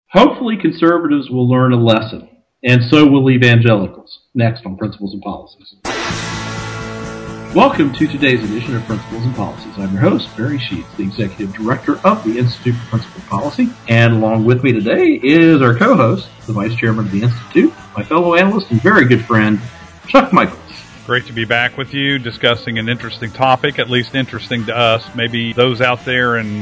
Hopefully, conservatives will learn a lesson, and so will evangelicals. Next on Principles and Policies. Welcome to today's edition of Principles and Policies. I'm your host, Barry Sheets, the Executive Director of the Institute for Principled Policy. And along with me today is our co-host, the Vice Chairman of the Institute, my fellow analyst and very good friend, Chuck Michaels. Great to be back with you discussing an interesting topic, at least interesting to us. Maybe those out there in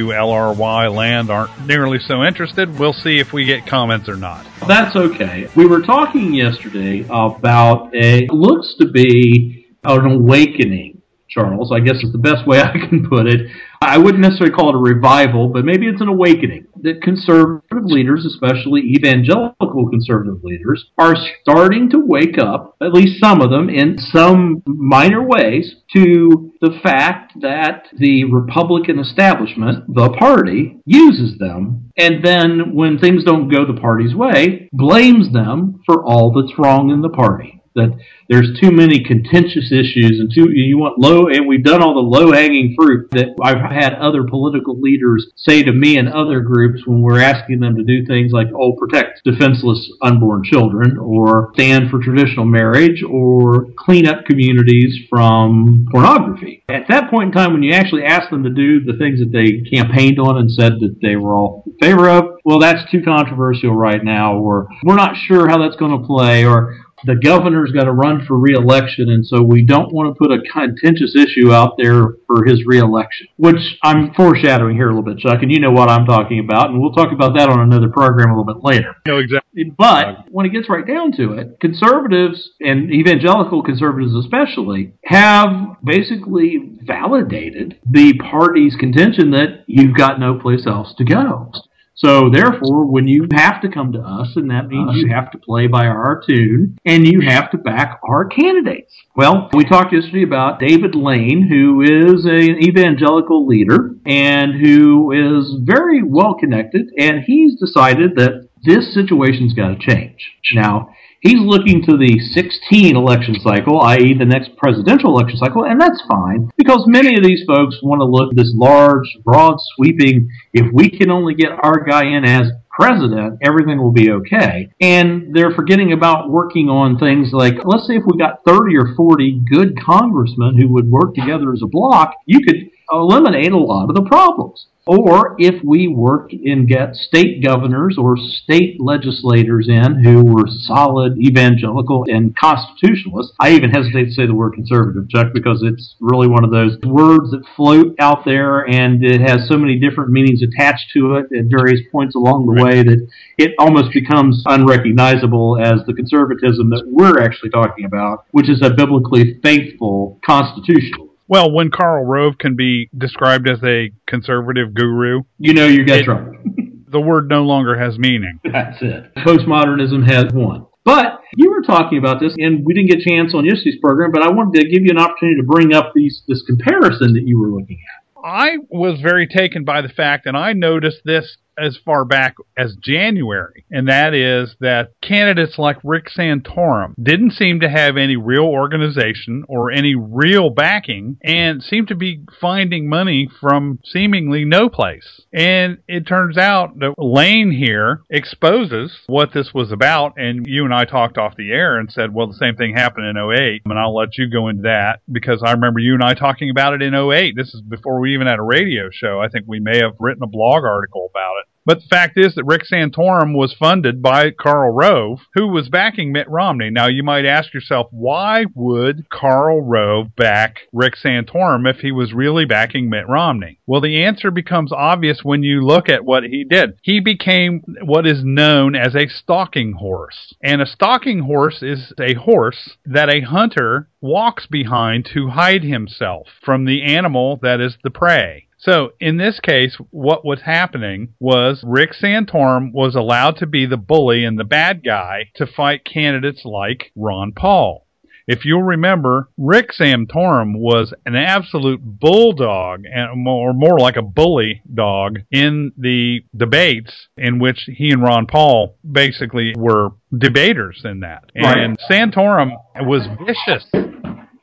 WLRY land aren't nearly so interested. We'll see if we get comments or not. That's okay. We were talking yesterday about looks to be an awakening, Charles. I guess is the best way I can put it. I wouldn't necessarily call it a revival, but maybe it's an awakening that conservative leaders, especially evangelical conservative leaders, are starting to wake up, at least some of them, in some minor ways, to the fact that the Republican establishment, the party, uses them, and then when things don't go the party's way, blames them for all that's wrong in the party. That there's too many contentious issues and we've done all the low-hanging fruit that I've had other political leaders say to me and other groups when we're asking them to do things like, protect defenseless unborn children, or stand for traditional marriage, or clean up communities from pornography. At that point in time, when you actually ask them to do the things that they campaigned on and said that they were all in favor of, well, that's too controversial right now, or we're not sure how that's going to play, or the governor's got to run for re-election, and so we don't want to put a contentious issue out there for his re-election, which I'm foreshadowing here a little bit, Chuck, and you know what I'm talking about, and we'll talk about that on another program a little bit later. No, exactly. But when it gets right down to it, conservatives, and evangelical conservatives especially, have basically validated the party's contention that you've got no place else to go. So, therefore, when you have to come to us, and that means you have to play by our tune, and you have to back our candidates. Well, we talked yesterday about David Lane, who is an evangelical leader, and who is very well connected, and he's decided that this situation's got to change. Now, he's looking to the 16 election cycle, i.e. the next presidential election cycle, and that's fine, because many of these folks want to look at this large, broad, sweeping, if we can only get our guy in as president, everything will be okay. And they're forgetting about working on things like, let's say if we got 30 or 40 good congressmen who would work together as a block, you could eliminate a lot of the problems. Or if we work and get state governors or state legislators in who were solid evangelical and constitutionalists. I even hesitate to say the word conservative, Chuck, because it's really one of those words that float out there, and it has so many different meanings attached to it at various points along the way that it almost becomes unrecognizable as the conservatism that we're actually talking about, which is a biblically faithful constitutionalist. Well, when Karl Rove can be described as a conservative guru, you know you got trouble. The word no longer has meaning. That's it. Postmodernism has won. But you were talking about this, and we didn't get a chance on yesterday's program, but I wanted to give you an opportunity to bring up this comparison that you were looking at. I was very taken by the fact, and I noticed this as far back as January, and that is that candidates like Rick Santorum didn't seem to have any real organization or any real backing, and seemed to be finding money from seemingly no place. And it turns out that Lane here exposes what this was about, and you and I talked off the air and said, well, the same thing happened in '08, and I'll let you go into that, because I remember you and I talking about it in '08. This is before we even had a radio show. I think we may have written a blog article about it. But the fact is that Rick Santorum was funded by Karl Rove, who was backing Mitt Romney. Now, you might ask yourself, why would Karl Rove back Rick Santorum if he was really backing Mitt Romney? Well, the answer becomes obvious when you look at what he did. He became what is known as a stalking horse. And a stalking horse is a horse that a hunter walks behind to hide himself from the animal that is the prey. So, in this case, what was happening was Rick Santorum was allowed to be the bully and the bad guy to fight candidates like Ron Paul. If you'll remember, Rick Santorum was an absolute bulldog, or more like a bully dog, in the debates in which he and Ron Paul basically were debaters in that. Right. And Santorum was vicious.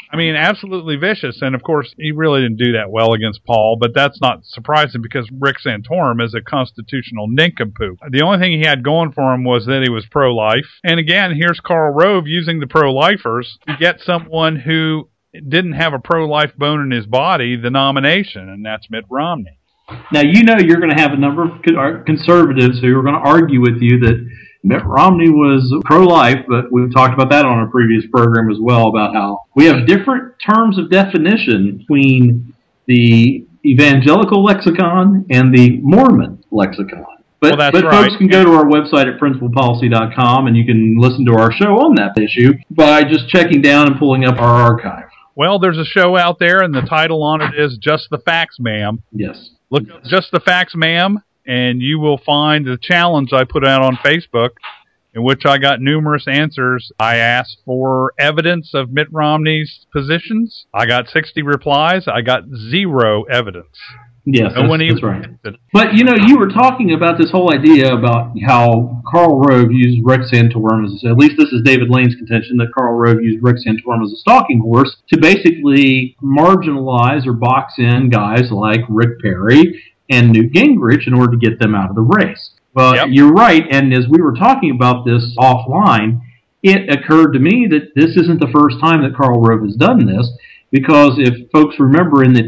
I mean, absolutely vicious. And, of course, he really didn't do that well against Paul, but that's not surprising because Rick Santorum is a constitutional nincompoop. The only thing he had going for him was that he was pro-life. And, again, here's Karl Rove using the pro-lifers to get someone who didn't have a pro-life bone in his body the nomination, and that's Mitt Romney. Now, you're going to have a number of conservatives who are going to argue with you that Mitt Romney was pro-life, but we've talked about that on a previous program as well, about how we have different terms of definition between the evangelical lexicon and the Mormon lexicon. But right. Folks can go to our website at principalpolicy.com, and you can listen to our show on that issue by just checking down and pulling up our archive. Well, there's a show out there, and the title on it is Just the Facts, Ma'am. Yes. Look up Just the Facts, Ma'am, and you will find the challenge I put out on Facebook, in which I got numerous answers. I asked for evidence of Mitt Romney's positions. I got 60 replies. I got 0 evidence. Yes, that's right. But, you were talking about this whole idea about how Karl Rove used Rick Santorum at least this is David Lane's contention, that Karl Rove used Rick Santorum as a stalking horse to basically marginalize or box in guys like Rick Perry and Newt Gingrich in order to get them out of the race. But yep. You're right, and as we were talking about this offline, it occurred to me that this isn't the first time that Karl Rove has done this, because if folks remember in the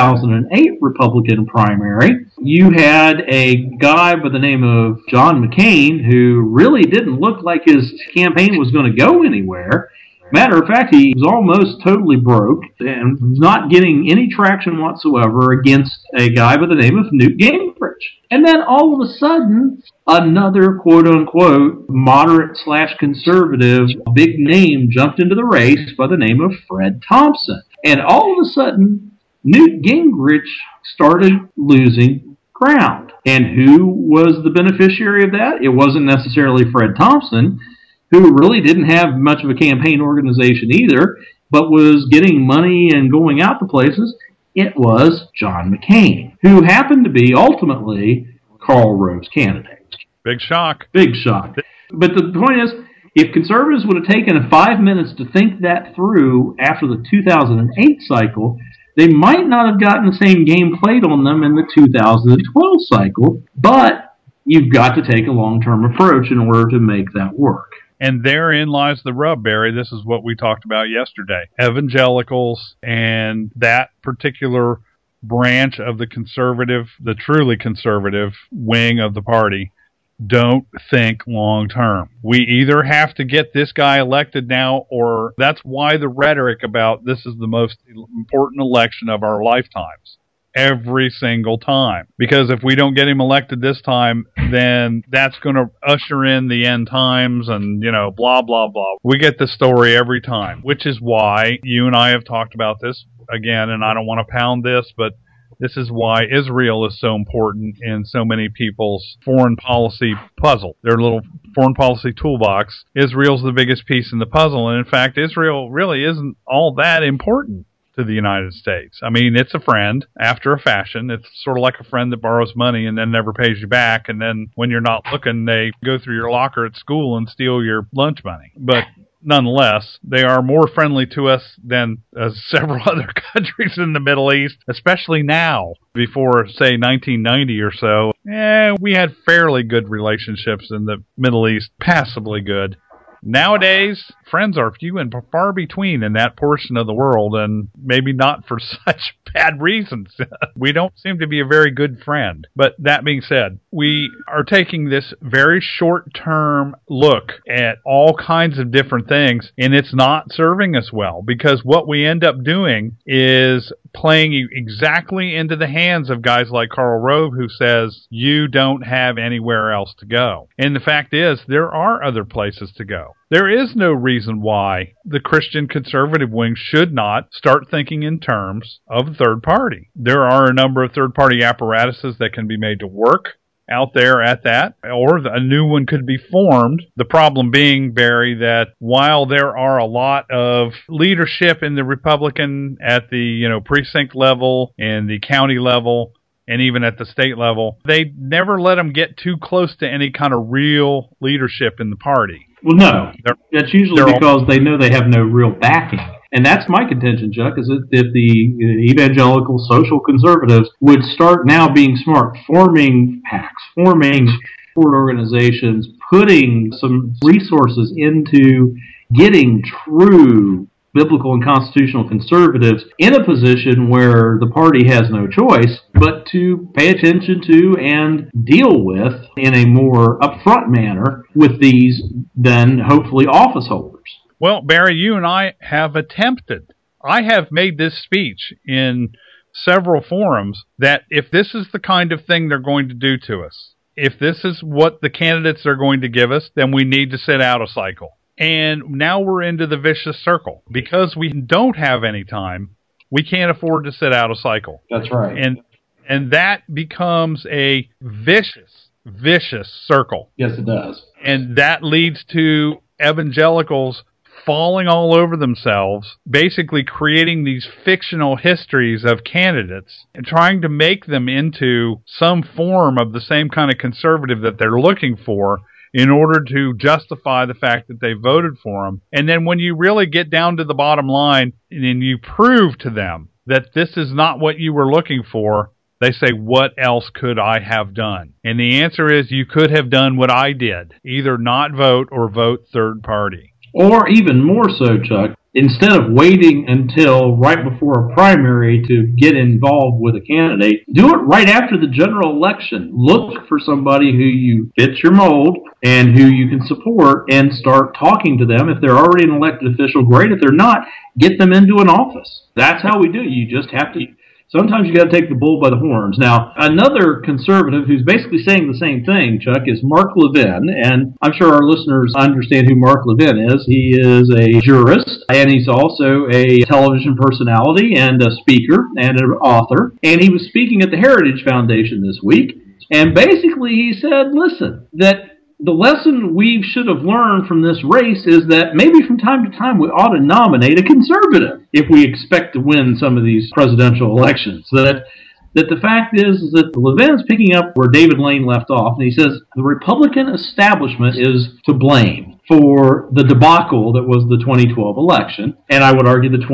2008 Republican primary, you had a guy by the name of John McCain who really didn't look like his campaign was going to go anywhere. Matter of fact, he was almost totally broke and was not getting any traction whatsoever against a guy by the name of Newt Gingrich. And then all of a sudden, another quote-unquote moderate/conservative big name jumped into the race by the name of Fred Thompson. And all of a sudden, Newt Gingrich started losing ground. And who was the beneficiary of that? It wasn't necessarily Fred Thompson, who really didn't have much of a campaign organization either, but was getting money and going out to places. It was John McCain, who happened to be ultimately Karl Rove's candidate. Big shock. Big shock. But the point is, if conservatives would have taken 5 minutes to think that through after the 2008 cycle, they might not have gotten the same game played on them in the 2012 cycle, but you've got to take a long-term approach in order to make that work. And therein lies the rub, Barry. This is what we talked about yesterday. Evangelicals and that particular branch of the conservative, the truly conservative wing of the party, don't think long term. We either have to get this guy elected now, or that's why the rhetoric about this is the most important election of our lifetimes. Every single time. Because if we don't get him elected this time, then that's going to usher in the end times and, blah, blah, blah. We get the story every time, which is why you and I have talked about this again, and I don't want to pound this, but this is why Israel is so important in so many people's foreign policy puzzle, their little foreign policy toolbox. Israel's the biggest piece in the puzzle, and in fact, Israel really isn't all that important to the United States. I mean, it's a friend after a fashion. It's sort of like a friend that borrows money and then never pays you back, and then when you're not looking, they go through your locker at school and steal your lunch money. But nonetheless, they are more friendly to us than several other countries in the Middle East, especially now. Before, say, 1990 or so, we had fairly good relationships in the Middle East, passably good. Nowadays, friends are few and far between in that portion of the world, and maybe not for such bad reasons. We don't seem to be a very good friend. But that being said, we are taking this very short-term look at all kinds of different things, and it's not serving us well, because what we end up doing is playing exactly into the hands of guys like Karl Rove, who says, you don't have anywhere else to go. And the fact is, there are other places to go. There is no reason why the Christian conservative wing should not start thinking in terms of a third party. There are a number of third party apparatuses that can be made to work out there at that, or a new one could be formed. The problem being, Barry, that while there are a lot of leadership in the Republican at the precinct level and the county level, and even at the state level, they never let them get too close to any kind of real leadership in the party. Well, no. That's usually because they know they have no real backing. And that's my contention, Chuck, is that if the evangelical social conservatives would start now being smart, forming PACs, forming support organizations, putting some resources into getting true biblical and constitutional conservatives in a position where the party has no choice but to pay attention to and deal with in a more upfront manner with these then hopefully office holders. Well, Barry, you and I have attempted. I have made this speech in several forums that if this is the kind of thing they're going to do to us, if this is what the candidates are going to give us, then we need to sit out a cycle. And now we're into the vicious circle. Because we don't have any time, we can't afford to sit out a cycle. That's right. And that becomes a vicious circle. Yes, it does. And that leads to evangelicals falling all over themselves, basically creating these fictional histories of candidates and trying to make them into some form of the same kind of conservative that they're looking for in order to justify the fact that they voted for them. And then when you really get down to the bottom line and you prove to them that this is not what you were looking for, they say, what else could I have done? And the answer is you could have done what I did, either not vote or vote third party. Or even more so, Chuck, instead of waiting until right before a primary to get involved with a candidate, do it right after the general election. Look for somebody who you fit your mold and who you can support and start talking to them. If they're already an elected official, great. If they're not, get them into an office. That's how we do it. You just have to... Sometimes you got to take the bull by the horns. Now, another conservative who's basically saying the same thing, Chuck, is Mark Levin, and I'm sure our listeners understand who Mark Levin is. He is a jurist, and he's also a television personality and a speaker and an author, and he was speaking at the Heritage Foundation this week, and basically he said, listen, that the lesson we should have learned from this race is that maybe from time to time we ought to nominate a conservative if we expect to win some of these presidential elections. That the fact is that Levin's picking up where David Lane left off, and he says the Republican establishment is to blame for the debacle that was the 2012 election, and I would argue the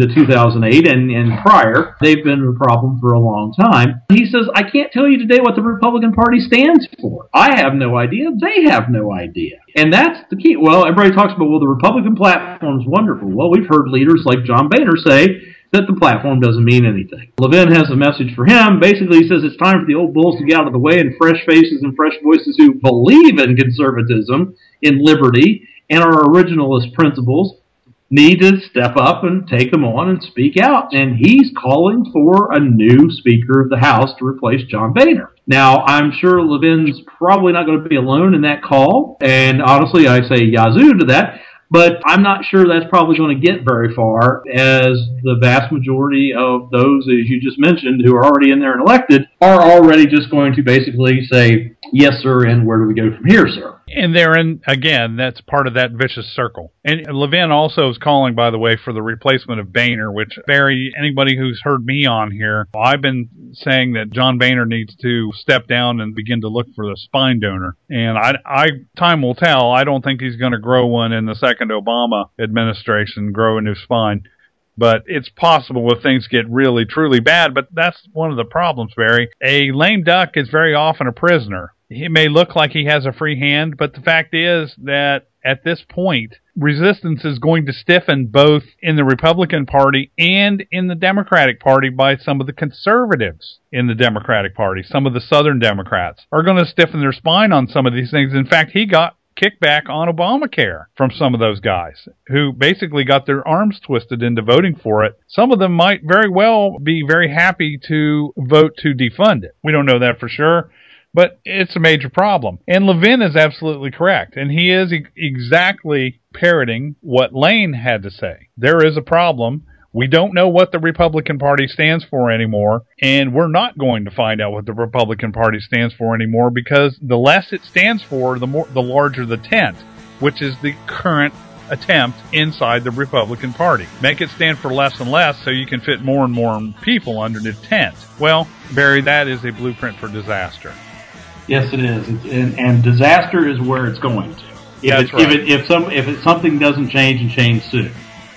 2008 and prior. They've been a problem for a long time. He says, I can't tell you today what the Republican Party stands for. I have no idea. They have no idea. And that's the key. Well, everybody talks about, well, the Republican platform's wonderful. Well, we've heard leaders like John Boehner say that the platform doesn't mean anything. Levin has a message for him. Basically, he says it's time for the old bulls to get out of the way and fresh faces and fresh voices who believe in conservatism, in liberty, and our originalist principles need to step up and take them on and speak out. And he's calling for a new Speaker of the House to replace John Boehner. Now, I'm sure Levin's probably not going to be alone in that call. And honestly, I say yazoo to that. But I'm not sure that's probably going to get very far, as the vast majority of those, as you just mentioned, who are already in there and elected, are already just going to basically say, yes, sir, and where do we go from here, sir? And therein, again, that's part of that vicious circle. And Levin also is calling, by the way, for the replacement of Boehner, which, Barry, anybody who's heard me on here, I've been saying that John Boehner needs to step down and begin to look for the spine donor. And time will tell. I don't think he's going to grow one in the second Obama administration, grow a new spine. But it's possible if things get really, truly bad. But that's one of the problems, Barry. A lame duck is very often a prisoner. He may look like he has a free hand, but the fact is that at this point, resistance is going to stiffen both in the Republican Party and in the Democratic Party by some of the conservatives in the Democratic Party. Some of the Southern Democrats are going to stiffen their spine on some of these things. In fact, he got kickback on Obamacare from some of those guys who basically got their arms twisted into voting for it. Some of them might very well be very happy to vote to defund it. We don't know that for sure, but it's a major problem. And Levin is absolutely correct, and he is exactly parroting what Lane had to say. There is a problem. We don't know what the Republican Party stands for anymore, and we're not going to find out what the Republican Party stands for anymore, because the less it stands for, the larger the tent, which is the current attempt inside the Republican Party. Make it stand for less and less so you can fit more and more people under the tent. Well, Barry, that is a blueprint for disaster. Yes, it is, and disaster is where it's going to. If something doesn't change and change soon.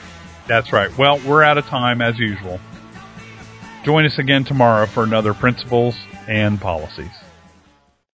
That's right. Well, we're out of time as usual. Join us again tomorrow for another Principles and Policies.